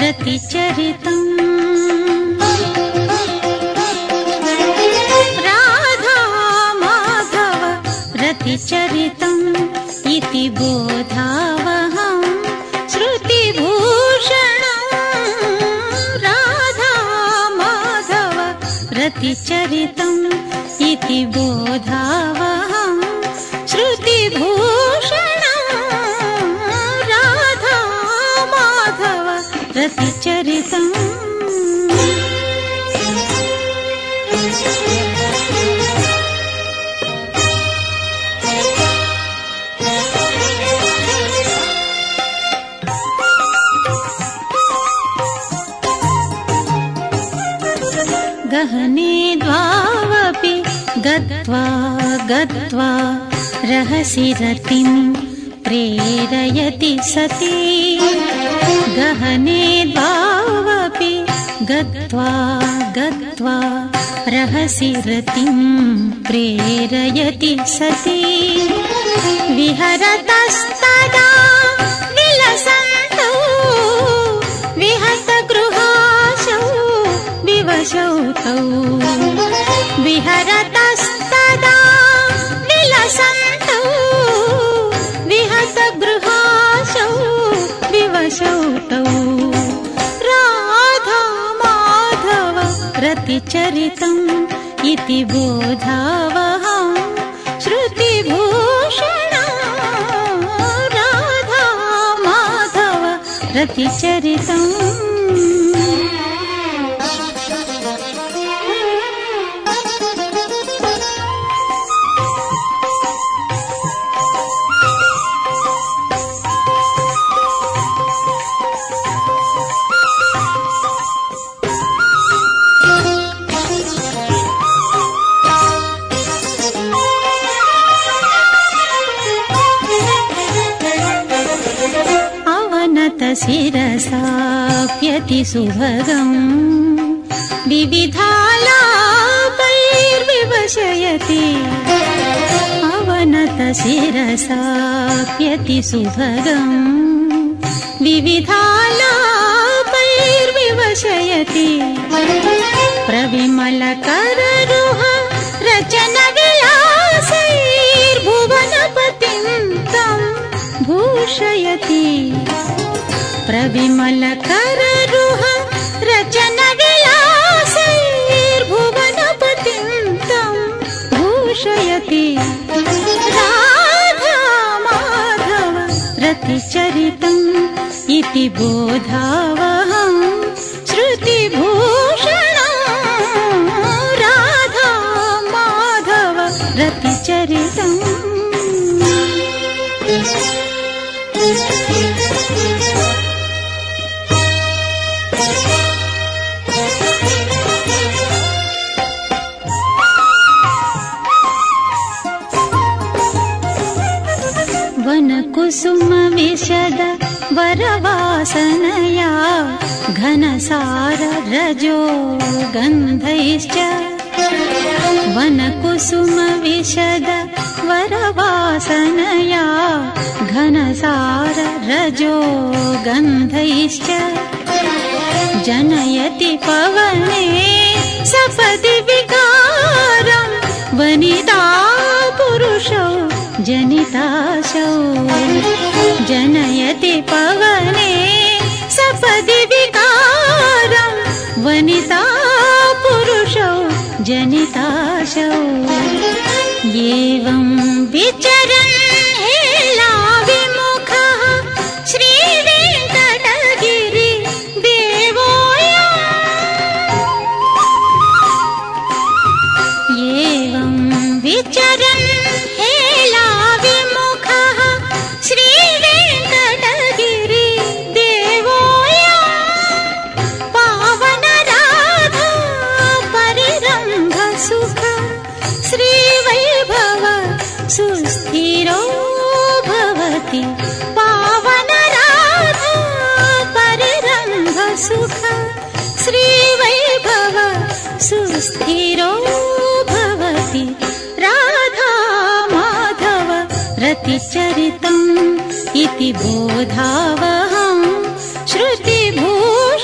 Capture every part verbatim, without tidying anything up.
रतिचरितम् राधा माधव रतिचरितम् इति बोधावहम् श्रुतिभूषणम् राधा माधव रतिचरितम् इति बोधावहम् श्रुतिभूषणम् राधा माधव रतिचरितम् गहने द्वावपि गत्वा गत्वा रहसि रतिं प्रेरयति सती गहने द्वावपि गत्वा गत्वा रहसि रतिं प्रेरयति सती विहरतस्तदा विलसन्तौ विहतगृहाशौ विवशौ तौ विहरतस्तदा विलसन्तौ विहतगृहाशौ विवशौ तौ राधा माधव रतिचरितम् इति बोधावहम् श्रुतिभूषणम् राधा माधव रतिचरितम् शिरसाप्यति सुभगम् विविधालापैर्विवशयति अवनत शिरसाप्यति सुभगम् विविधालापैर्विवशयति प्रविमलकररुह रचनविलासैर्भुवनपतिं तं भूषयति प्रविमलकररुह रचनविलासैर्भुवनपतिं तं भूषयति राधा माधव रतिचरितम् इति बोधावहम् श्रुतिभूषणम् राधा माधव रतिचरितम् वनकुसुम विशद वरवासनया घनसार रजो गन्धैश्च वनकुसुम विशद वरवासनया घनसार रजो गन्धैश्च जनयति पवने सपदि विकारं वनिता पुरुषौ जनिताशौ जनयति पवने सपदि विकारं वनिता पुरुषौ जनिताशौ एवं विचरन् हेलाविमुखः श्रीवेङ्कटगिरि देवोऽयम् एवं विचरन् सुस्थिरो भवति पावन राधा परिरम्भ सुख श्रीवैभव सुस्थिरो भवति राधा माधव रतिचरितम् इति बोधावहम् श्रुतिभूषणम्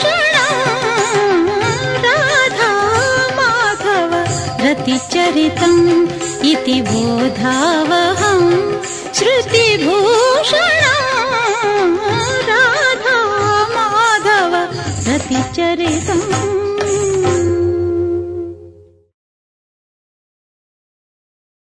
रतिचरितम् इति बोधावहम् श्रुतिभूषणा राधा माधव रतिचरितम्।